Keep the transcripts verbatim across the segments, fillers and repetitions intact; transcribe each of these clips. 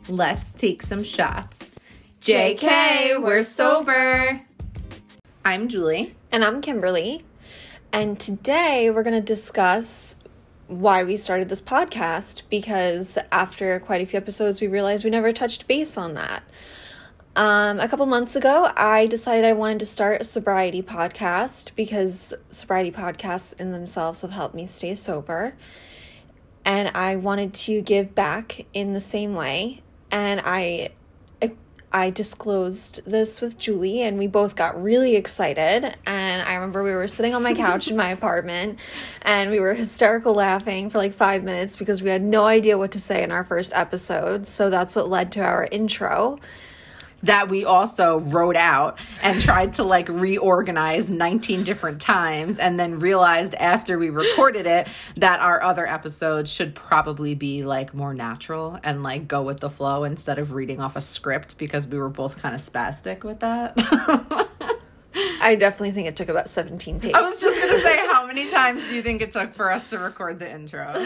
Let's take some shots. J K, we're sober. I'm Julie. And I'm Kimberly. And today we're going to discuss why we started this podcast, because after quite a few episodes, we realized we never touched base on that. Um, a couple months ago, I decided I wanted to start a sobriety podcast because sobriety podcasts in themselves have helped me stay sober. And I wanted to give back in the same way. And I I disclosed this with Julie, and we both got really excited. And I remember we were sitting on my couch in my apartment, and we were hysterical laughing for like five minutes because we had no idea what to say in our first episode. So that's what led to our intro. That we also wrote out and tried to like reorganize nineteen different times, and then realized after we recorded it that our other episodes should probably be like more natural and like go with the flow instead of reading off a script, because we were both kind of spastic with that. I definitely think it took about seventeen takes. I was just going to say, how many times do you think it took for us to record the intro?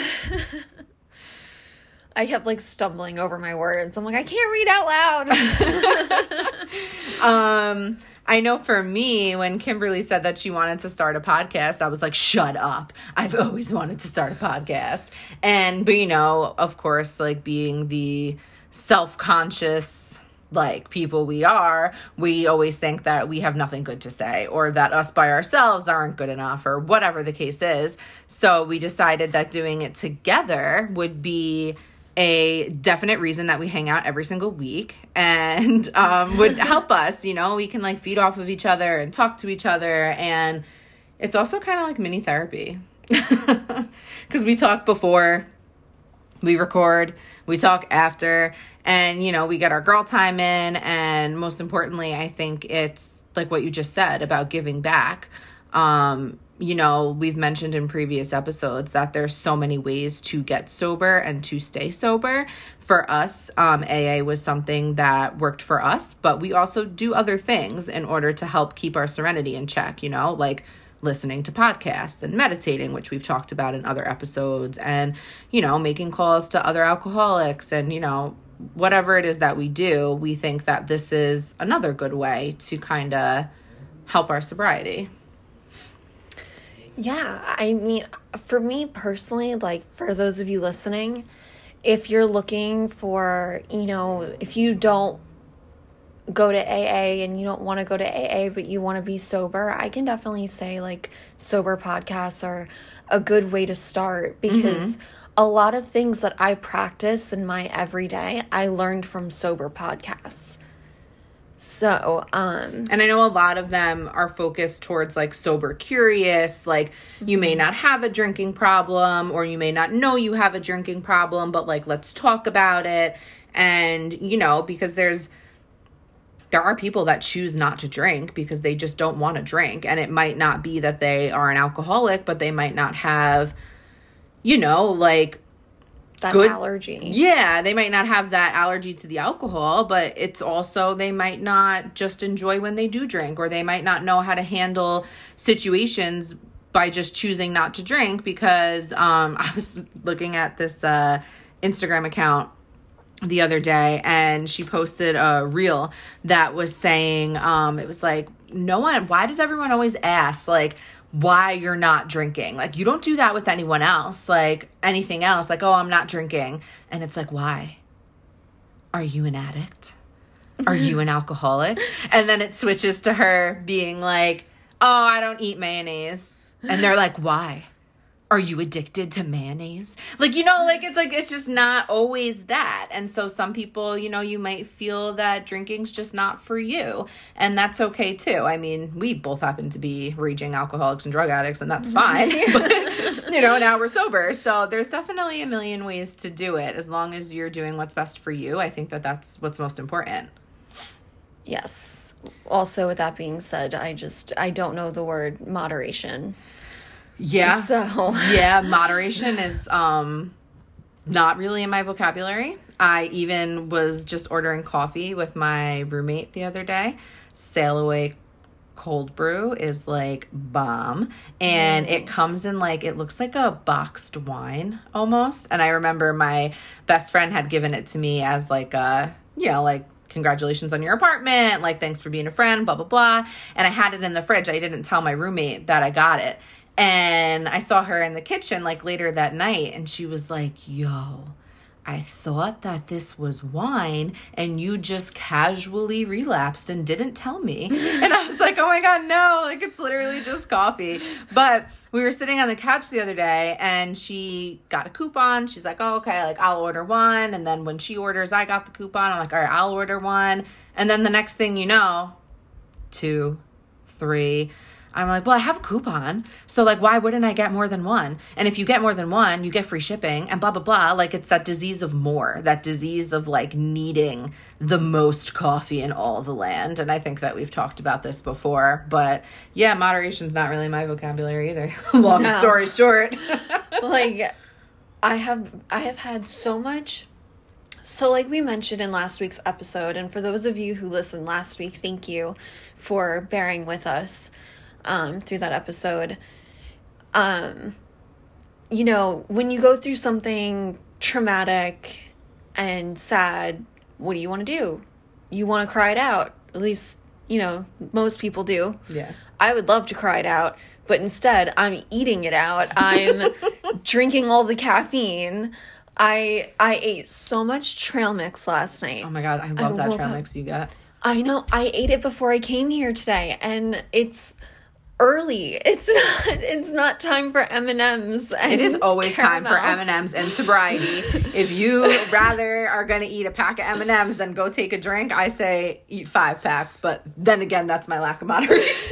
I kept like stumbling over my words. I'm like, I can't read out loud. um, I know for me, when Kimberly said that she wanted to start a podcast, I was like, shut up. I've always wanted to start a podcast. And, but you know, of course, like being the self-conscious, like people we are, we always think that we have nothing good to say, or that us by ourselves aren't good enough, or whatever the case is. So we decided that doing it together would be a definite reason that we hang out every single week, and um, would help us, you know, we can like feed off of each other and talk to each other. And it's also kind of like mini therapy because we talk before we record, we talk after, and, you know, we get our girl time in. And most importantly, I think it's like what you just said about giving back. Um, You know, we've mentioned in previous episodes that there's so many ways to get sober and to stay sober. For us, um, A A was something that worked for us, but we also do other things in order to help keep our serenity in check, you know, like listening to podcasts and meditating, which we've talked about in other episodes, and, you know, making calls to other alcoholics, and, you know, whatever it is that we do, we think that this is another good way to kind of help our sobriety. Yeah, I mean, for me personally, like for those of you listening, if you're looking for, you know, if you don't go to A A and you don't want to go to A A, but you want to be sober, I can definitely say like sober podcasts are a good way to start, because mm-hmm. a lot of things that I practice in my everyday, I learned from sober podcasts. So, um, and I know a lot of them are focused towards like sober curious, like mm-hmm. you may not have a drinking problem, or you may not know you have a drinking problem, but like, let's talk about it. And, you know, because there's, there are people that choose not to drink because they just don't want to drink. And it might not be that they are an alcoholic, but they might not have, you know, like, that good allergy. Yeah, they might not have that allergy to the alcohol, but it's also they might not just enjoy when they do drink, or they might not know how to handle situations by just choosing not to drink. Because um, I was looking at this uh, Instagram account the other day, and she posted a reel that was saying, um, it was like, no one, why does everyone always ask, like, why you're not drinking? Like, you don't do that with anyone else, like anything else, like, oh, I'm not drinking. And it's like, why? Are you an addict? Are you an alcoholic? And then it switches to her being like, oh, I don't eat mayonnaise. And they're like, why? Are you addicted to mayonnaise? Like, you know, like, it's like, it's just not always that. And so some people, you know, you might feel that drinking's just not for you. And that's okay too. I mean, we both happen to be raging alcoholics and drug addicts, and that's fine. But, you know, now we're sober. So there's definitely a million ways to do it. As long as you're doing what's best for you, I think that that's what's most important. Yes. Also, with that being said, I just, I don't know the word moderation. Yeah. So yeah, moderation is um not really in my vocabulary. I even was just ordering coffee with my roommate the other day. Sail Away cold brew is like bomb. And mm. it comes in like, it looks like a boxed wine almost. And I remember my best friend had given it to me as like a, you know, like, congratulations on your apartment, like, thanks for being a friend, blah, blah, blah. And I had it in the fridge. I didn't tell my roommate that I got it. And I saw her in the kitchen like later that night, and she was like, yo, I thought that this was wine and you just casually relapsed and didn't tell me. And I was like, oh my God, no, like it's literally just coffee. But we were sitting on the couch the other day and she got a coupon. She's like, oh, okay, like I'll order one. And then when she orders, I got the coupon. I'm like, all right, I'll order one. And then the next thing you know, two, three, I'm like, well, I have a coupon. So, like, why wouldn't I get more than one? And if you get more than one, you get free shipping and blah, blah, blah. Like, it's that disease of more, that disease of, like, needing the most coffee in all the land. And I think that we've talked about this before. But, yeah, moderation's not really my vocabulary either. Long no. story short. Like, I have, I have had so much... So like we mentioned in last week's episode, and for those of you who listened last week, thank you for bearing with us um, through that episode. Um, you know, when you go through something traumatic and sad, what do you want to do? You want to cry it out. At least, you know, most people do. Yeah. I would love to cry it out, but instead I'm eating it out. I'm drinking all the caffeine. I I ate so much trail mix last night. Oh my God, I love I that trail up. mix you got. I know. I ate it before I came here today, and it's early. It's not It's not time for M and M's. It is always caramel. time for M and M's and sobriety. If you rather are going to eat a pack of M and M's than go take a drink, I say eat five packs. But then again, that's my lack of moderation.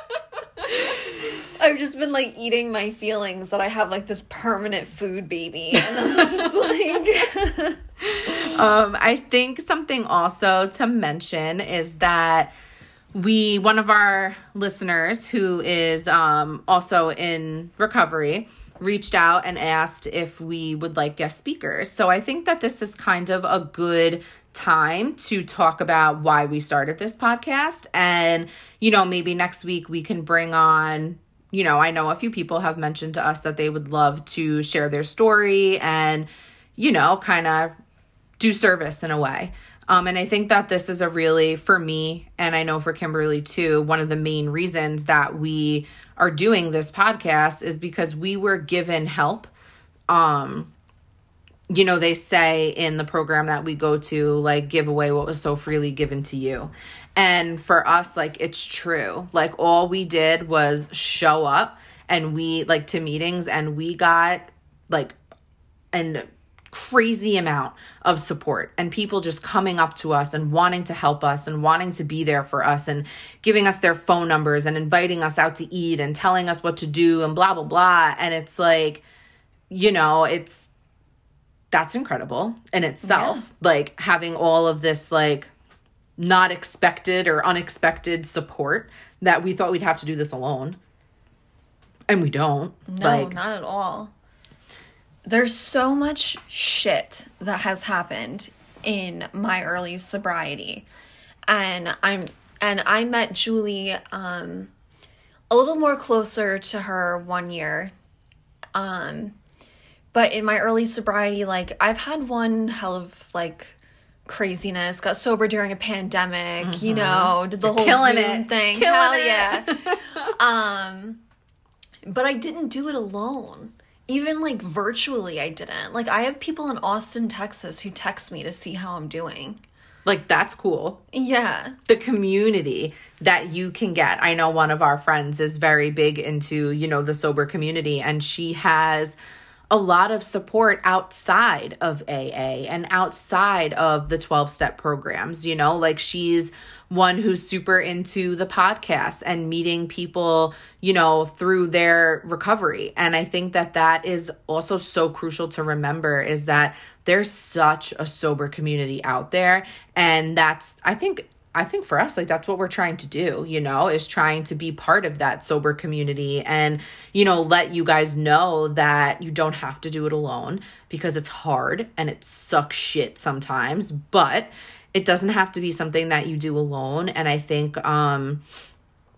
I've just been, like, eating my feelings that I have, like, this permanent food baby. And I'm just, like... um, I think something also to mention is that we, one of our listeners who is um, also in recovery, reached out and asked if we would like guest speakers. So I think that this is kind of a good time to talk about why we started this podcast. And, you know, maybe next week we can bring on... You know, I know a few people have mentioned to us that they would love to share their story and, you know, kind of do service in a way. Um, and I think that this is a really, for me, and I know for Kimberly too, one of the main reasons that we are doing this podcast is because we were given help. Um, you know, they say in the program that we go to, like, give away what was so freely given to you. And for us, like, it's true. Like, all we did was show up and we, like, to meetings, and we got, like, a crazy amount of support and people just coming up to us and wanting to help us and wanting to be there for us and giving us their phone numbers and inviting us out to eat and telling us what to do and blah, blah, blah. And it's like, you know, it's, that's incredible in itself. Yeah. Like, having all of this, like, not expected or unexpected support that we thought we'd have to do this alone. And we don't. No, like, not at all. There's so much shit that has happened in my early sobriety. And I'm and I met Julie um a little more closer to her one year. Um but in my early sobriety, like, I've had one hell of, like, craziness. Got sober during a pandemic, mm-hmm. you know, did the whole Killing Zoom it. thing. Killing Hell it. yeah. um, but I didn't do it alone. Even, like, virtually, I didn't. Like, I have people in Austin, Texas who text me to see how I'm doing. Like, that's cool. Yeah. The community that you can get. I know one of our friends is very big into, you know, the sober community, and she has a lot of support outside of A A and outside of the twelve-step programs, you know, like, she's one who's super into the podcast and meeting people, you know, through their recovery. And I think that that is also so crucial to remember, is that there's such a sober community out there. And that's, I think, I think for us, like, that's what we're trying to do, you know, is trying to be part of that sober community and, you know, let you guys know that you don't have to do it alone, because it's hard and it sucks shit sometimes, but it doesn't have to be something that you do alone. And I think, um,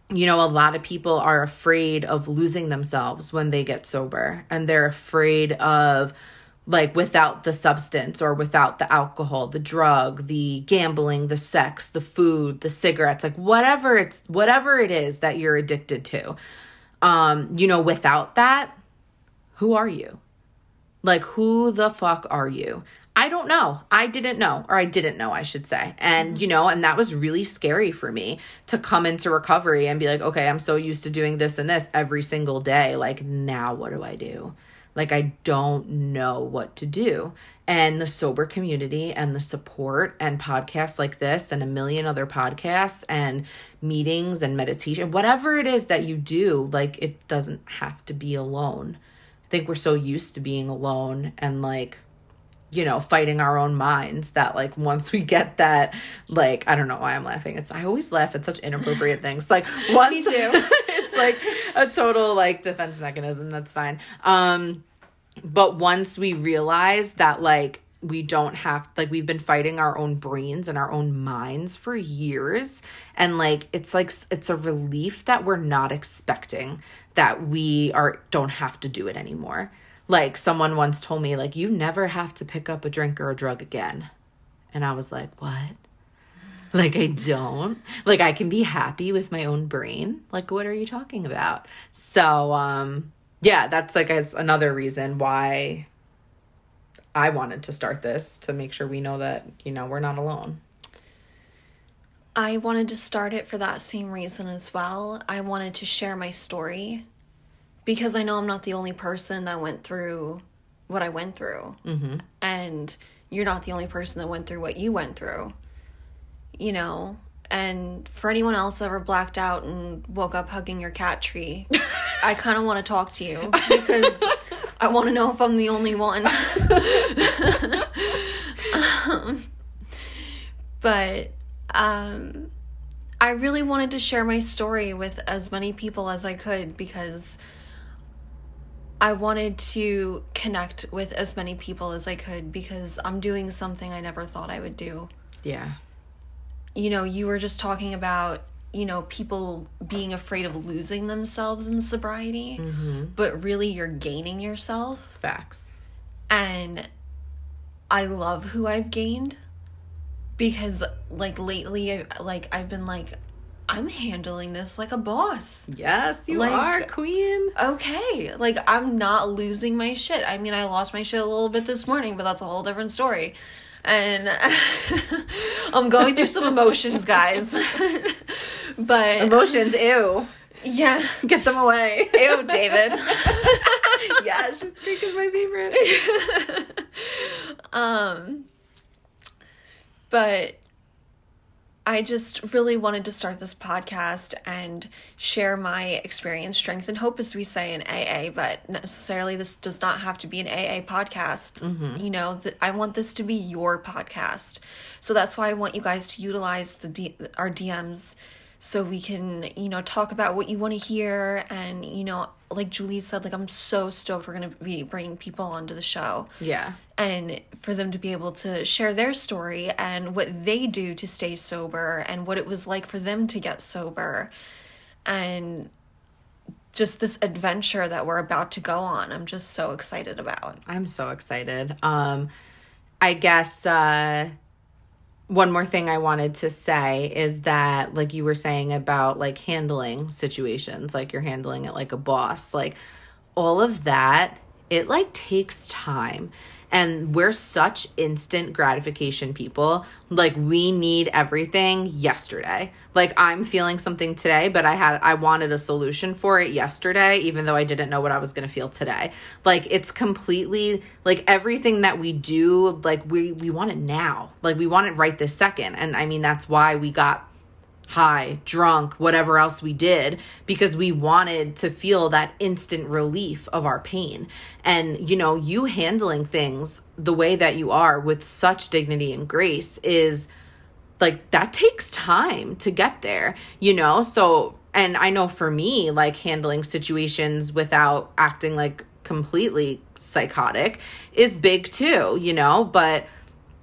you know, a lot of people are afraid of losing themselves when they get sober, and they're afraid of, like, without the substance or without the alcohol, the drug, the gambling, the sex, the food, the cigarettes, like whatever it's, whatever it is that you're addicted to, um, you know, without that, who are you? Like, who the fuck are you? I don't know. I didn't know, or I didn't know, I should say. And, you know, and that was really scary for me to come into recovery and be like, okay, I'm so used to doing this and this every single day. Like, now what do I do? Like, I don't know what to do. And the sober community and the support and podcasts like this and a million other podcasts and meetings and meditation, whatever it is that you do, like, it doesn't have to be alone. I think we're so used to being alone and, like, you know, fighting our own minds that, like, once we get that, like, I don't know why I'm laughing. It's, I always laugh at such inappropriate things. Like, once, Me too. It's like a total, like, defense mechanism. That's fine. Um, but once we realize that, like, we don't have, like, we've been fighting our own brains and our own minds for years. And, like, it's like, it's a relief that we're not expecting, that we are, don't have to do it anymore. Like, someone once told me, like, you never have to pick up a drink or a drug again. And I was like, what? Like, I don't? Like, I can be happy with my own brain? Like, what are you talking about? So, um, yeah, that's, like, as another reason why I wanted to start this, to make sure we know that, you know, we're not alone. I wanted to start it for that same reason as well. I wanted to share my story, because I know I'm not the only person that went through what I went through. Mm-hmm. And you're not the only person that went through what you went through. You know? And for anyone else that ever blacked out and woke up hugging your cat tree, I kind of want to talk to you, because I want to know if I'm the only one. um, but um, I really wanted to share my story with as many people as I could, because I wanted to connect with as many people as I could, because I'm doing something I never thought I would do. Yeah. You know, you were just talking about, you know, people being afraid of losing themselves in sobriety, Mm-hmm. but really you're gaining yourself. Facts. And I love who I've gained, because, like, lately, like, I've been like, I'm handling this like a boss. Yes, you Like, are, queen. Okay, like, I'm not losing my shit. I mean, I lost my shit a little bit this morning, but that's a whole different story. And I'm going through some emotions, guys. But Emotions, ew. yeah, Get them away. ew, David. Yeah, Schitt's Creek is my favorite. um, but I just really wanted to start this podcast and share my experience, strength, and hope, as we say in A A, but necessarily this does not have to be an A A podcast. Mm-hmm. You know, th- I want this to be your podcast. So that's why I want you guys to utilize the D- our D Ms, so we can, you know, talk about what you want to hear. And, you know, like Julie said, like, I'm so stoked we're going to be bringing people onto the show. Yeah. And for them to be able to share their story and what they do to stay sober and what it was like for them to get sober. And just this adventure that we're about to go on, I'm just so excited about. I'm so excited. Um, I guess uh, one more thing I wanted to say is that, like you were saying about, like, handling situations, like you're handling it like a boss, like all of that, it, like, takes time. And we're such instant gratification people. Like, we need everything yesterday. Like, I'm feeling something today, but I had I wanted a solution for it yesterday, even though I didn't know what I was going to feel today. Like, it's completely, like, everything that we do, like, we, we want it now. Like, we want it right this second. And, I mean, that's why we got high, drunk, whatever else we did, because we wanted to feel that instant relief of our pain. And, you know, you handling things the way that you are with such dignity and grace is, like, that takes time to get there, you know? So, and I know for me, like, handling situations without acting like completely psychotic is big too, you know? But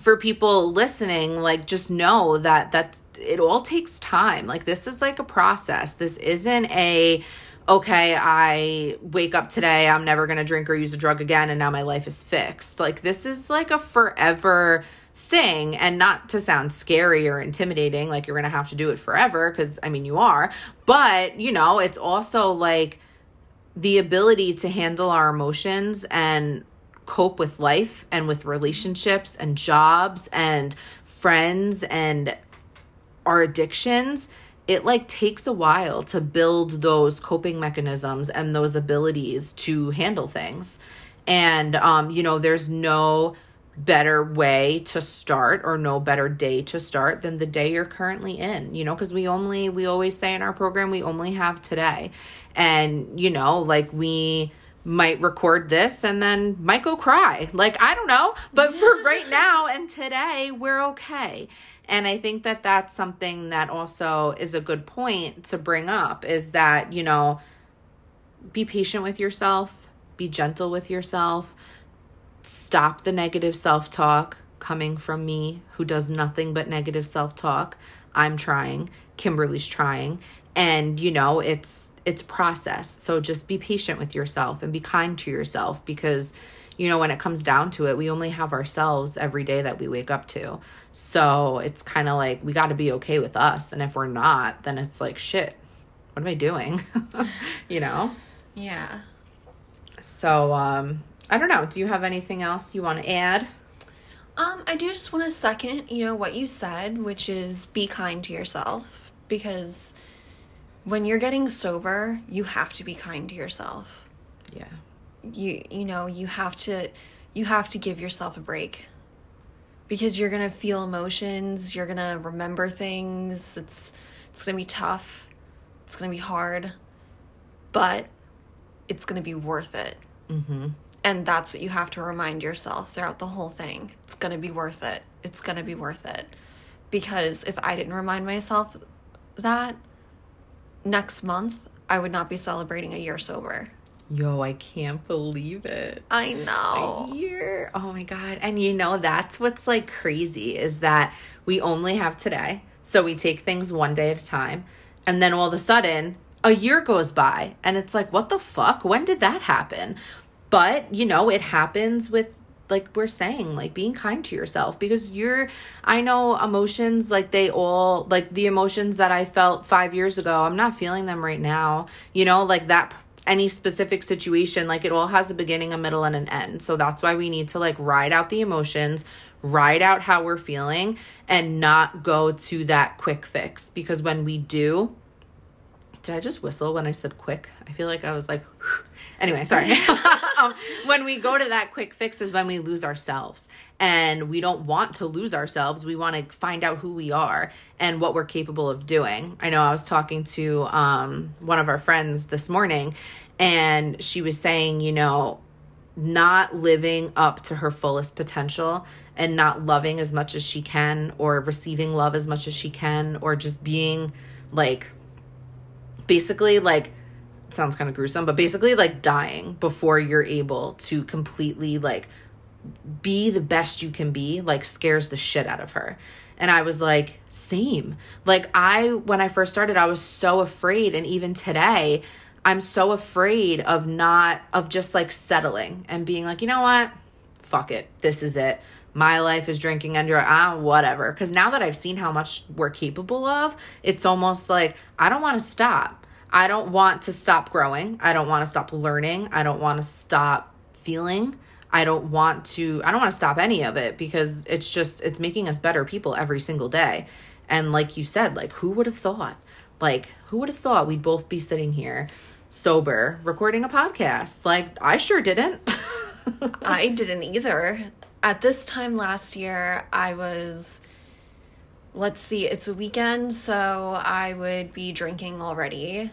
for people listening, like, just know that that's, it all takes time. Like, this is like a process. This isn't a, okay, I wake up today, I'm never going to drink or use a drug again, and now my life is fixed. Like, this is like a forever thing. And not to sound scary or intimidating, like you're going to have to do it forever, because, I mean, you are. But, you know, it's also like the ability to handle our emotions and cope with life and with relationships and jobs and friends and our addictions. It like takes a while to build those coping mechanisms and those abilities to handle things. And, um, you know, there's no better way to start or no better day to start than the day you're currently in, you know, because we only, we always say in our program, we only have today. And, you know, like we might record this and then might go cry. Like, I don't know. But for right now and today, we're okay. And I think that that's something that also is a good point to bring up, is that, you know, be patient with yourself, be gentle with yourself, stop the negative self-talk coming from me, who does nothing but negative self-talk. I'm trying. Kimberly's trying. And, you know, it's, it's a process. So just be patient with yourself and be kind to yourself, because, you know, when it comes down to it, we only have ourselves every day that we wake up to. So it's kind of like, we got to be okay with us. And if we're not, then it's like, shit, what am I doing? You know? Yeah. So, um, I don't know. Do you have anything else you want to add? Um, I do just want to second, you know, what you said, which is be kind to yourself, because when you're getting sober, you have to be kind to yourself. Yeah. You, you know, you have to, you have to give yourself a break, because you're going to feel emotions. You're going to remember things. It's, it's going to be tough. It's going to be hard, but it's going to be worth it. Mm-hmm. And that's what you have to remind yourself throughout the whole thing. It's going to be worth it. It's going to be worth it. Because if I didn't remind myself that, next month, I would not be celebrating a year sober. Yo, I can't believe it. I know. A year. Oh my God. And you know, that's what's like crazy, is that we only have today. So we take things one day at a time. And then all of a sudden, a year goes by. And it's like, what the fuck? When did that happen? But, you know, it happens with, like we're saying, like being kind to yourself, because you're, I know emotions, like they all, like the emotions that I felt five years ago, I'm not feeling them right now, you know, like that, any specific situation, like it all has a beginning, a middle, and an end. So that's why we need to like ride out the emotions, ride out how we're feeling, and not go to that quick fix. Because when we do, did I just whistle when I said quick? I feel like I was like, whew. Anyway, sorry. um, when we go to that quick fix is when we lose ourselves. And we don't want to lose ourselves. We want to find out who we are and what we're capable of doing. I know I was talking to um, one of our friends this morning, and she was saying, you know, not living up to her fullest potential and not loving as much as she can, or receiving love as much as she can, or just being like, basically like, sounds kind of gruesome, but basically like dying before you're able to completely like be the best you can be, like scares the shit out of her. And I was like, same. Like I, when I first started, I was so afraid. And even today, I'm so afraid of not, of just like settling and being like, you know what? Fuck it. This is it. My life is drinking under, ah, whatever. Because now that I've seen how much we're capable of, it's almost like, I don't want to stop. I don't want to stop growing. I don't want to stop learning. I don't want to stop feeling. I don't want to, I don't want to stop any of it, because it's just, it's making us better people every single day. And like you said, like who would have thought, like who would have thought we'd both be sitting here sober recording a podcast? Like I sure didn't. I didn't either. At this time last year, I was, let's see, it's a weekend, so I would be drinking already.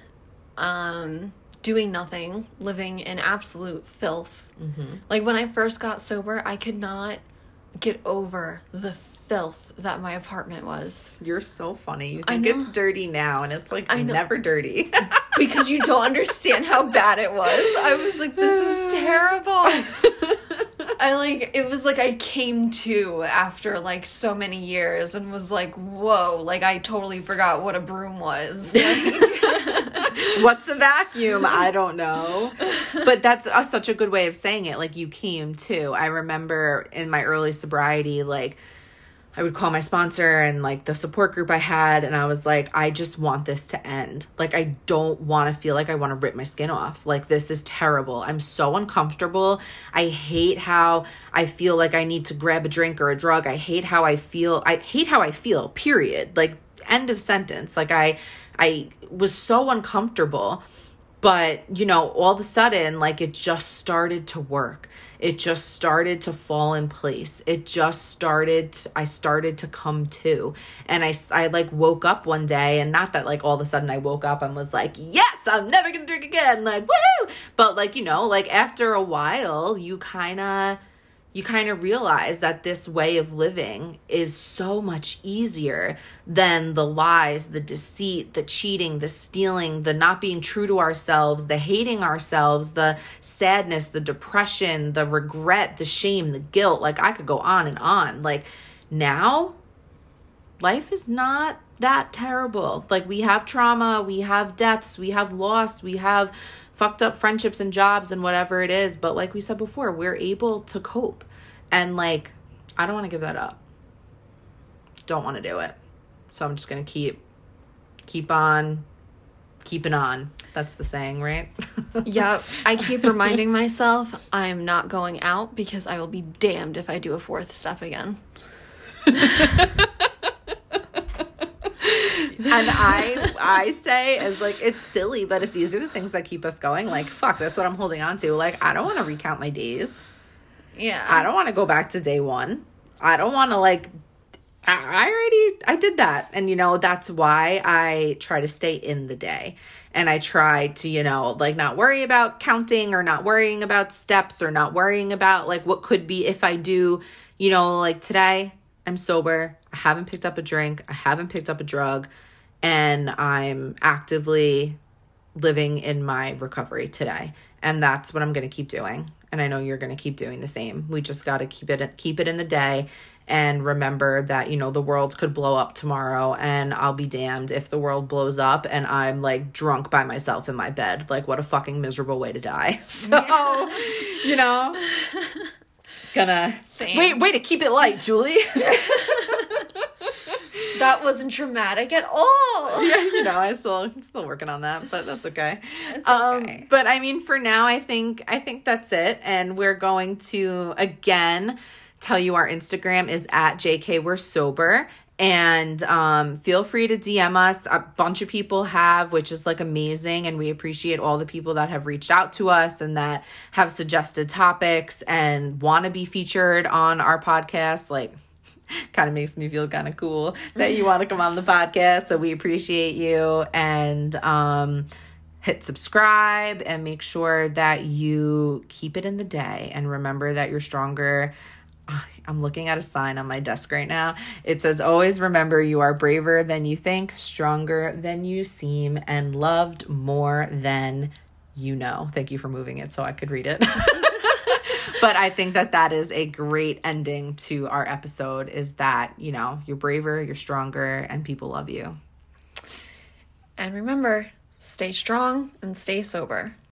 Um, doing nothing, living in absolute filth. Mm-hmm. Like when I first got sober, I could not get over the filth that my apartment was. You're so funny. You think it's dirty now, and it's like never dirty. Because you don't understand how bad it was. I was like, this is terrible. I like, it was like I came to after like so many years and was like, whoa, like I totally forgot what a broom was. What's a vacuum? I don't know. But that's a, such a good way of saying it. Like, you came to. I remember in my early sobriety, like, I would call my sponsor and like the support group I had, and I was like, I just want this to end. Like, I don't want to feel like I want to rip my skin off. Like, this is terrible. I'm so uncomfortable. I hate how I feel like I need to grab a drink or a drug. I hate how I feel. I hate how I feel, period. Like, end of sentence. Like, I, I was so uncomfortable. But, you know, all of a sudden, like, it just started to work. It just started to fall in place. It just started, to, I started to come to. And I, I, like, woke up one day, and not that, like, all of a sudden I woke up and was like, yes, I'm never going to drink again. Like, woohoo! But, like, you know, like, after a while, you kind of... you kind of realize that this way of living is so much easier than the lies, the deceit, the cheating, the stealing, the not being true to ourselves, the hating ourselves, the sadness, the depression, the regret, the shame, the guilt. Like, I could go on and on. Like, now, life is not that terrible. Like, we have trauma, we have deaths, we have loss, we have fucked up friendships and jobs and whatever it is. But like we said before, we're able to cope. And like, I don't want to give that up. Don't want to do it. So I'm just going to keep, keep on, keeping on. That's the saying, right? Yep. I keep reminding myself I'm not going out because I will be damned if I do a fourth step again. And I I say, as like, it's silly, but if these are the things that keep us going, like, fuck, that's what I'm holding on to. Like, I don't want to recount my days. Yeah. I don't want to go back to day one. I don't want to, like, I, I already, I did that. And, you know, that's why I try to stay in the day. And I try to, you know, like, not worry about counting or not worrying about steps or not worrying about, like, what could be if I do, you know, like, today I'm sober. I haven't picked up a drink. I haven't picked up a drug. And I'm actively living in my recovery today. And that's what I'm going to keep doing. And I know you're going to keep doing the same. We just got to keep it, keep it in the day and remember that, you know, the world could blow up tomorrow, and I'll be damned if the world blows up and I'm like drunk by myself in my bed. Like, what a fucking miserable way to die. So, yeah. You know, gonna Same. wait, way to keep it light, Julie. That wasn't traumatic at all. Yeah, you know, I still I'm still working on that, but that's okay. It's Um, okay. but I mean, for now, I think I think that's it, and we're going to again tell you our Instagram is at J K We're Sober, and um, feel free to D M us. A bunch of people have, which is like amazing, and we appreciate all the people that have reached out to us and that have suggested topics and want to be featured on our podcast. Like, kind of makes me feel kind of cool that you want to come on the podcast. So we appreciate you, and um, hit subscribe and make sure that you keep it in the day, and remember that you're stronger. I'm looking at a sign on my desk right now. It says, always remember you are braver than you think, stronger than you seem, and loved more than you know. Thank you for moving it so I could read it. But I think that that is a great ending to our episode, is that, you know, you're braver, you're stronger, and people love you. And remember, stay strong and stay sober.